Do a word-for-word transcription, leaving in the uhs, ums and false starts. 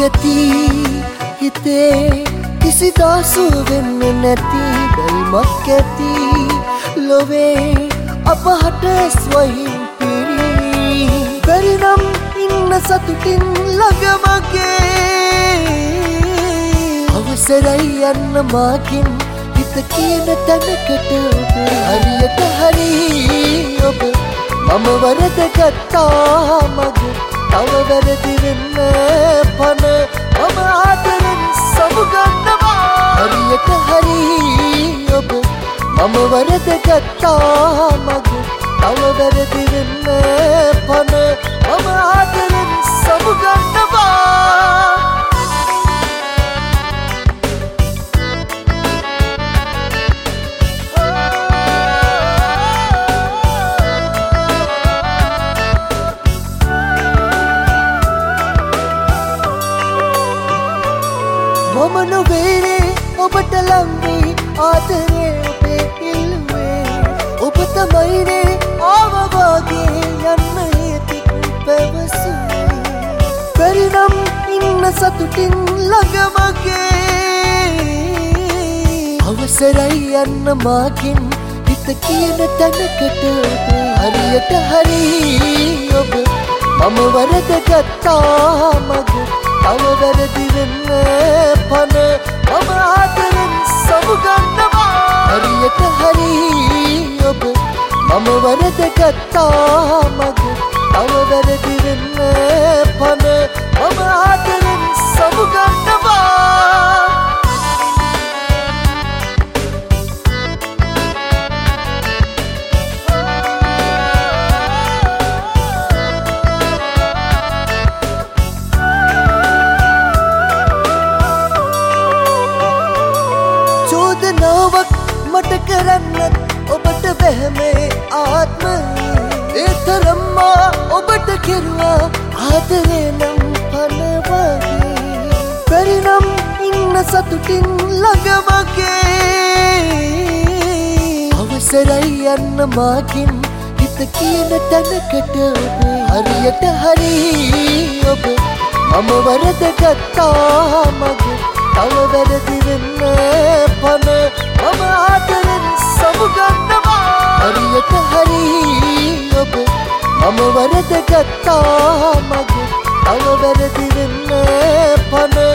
ඇති හිතේ කිසිදාසු වෙන්නේ නැති බැල්මක් ඇති ලොවේ අපහට ස්වහින් පිරි බැරිනම් ඉන්න සතුටින් ළඟමගේ අවසරයි යන්න මාකින් හිත කියන තැනකට ඔබ හරියට හරි ඔබ මම වරදගත්තා මගේ තව වැරදි වෙන්න පන මම ආදරෙන් සමුගන්නවා හරියට හරි ඔබ මම වරදගත්තා මගේ තව වැරදි වෙන්න පන මම ආදරෙන් සමුගන්නවා මම නොවේනේ ඔබට ලංවී ආදරේ ඔබේ ඉල්ලුවේ ඔබ තමයිනේ ආවවාගේ යන්න හේතික් පැවසුවේ බැරිනම් ඉන්න සතුටින් ළඟමගේ අවසරයි යන්න මාකින් හිත කියන තැනකට ඔබ හරියට හරි ඔබ මම වරදගත්තා මගේ තව වැරදි වෙන්න පන මම ආදරෙන් සමුගන්නවා හරියට හරි ඔබ මම වරදගත්තා මගේ තව වැරදි වෙන්න පන මම ආදරෙන් සමුගන්නවා චෝදනාවක් මට කරන්නත් ඔබට බැහැමේ ආත්මය ඒ තරම්මා ඔබට කෙරුවා ආදරේ නම් පන වගේ බැරිනම් ඉන්න සතුටින් ළඟමගේ අවසරයි යන්න මාකින් හිත කියන තැනකට ඔබ හරියට හරි ඔබ මම වරදගත්තා මගේ තව වැරදි වෙන්න පන මම ආදරෙන් සමුගන්නවා හරියට හරි ඔබ මම වරදගත්තා මගේ තව වැරදි වෙන්න පන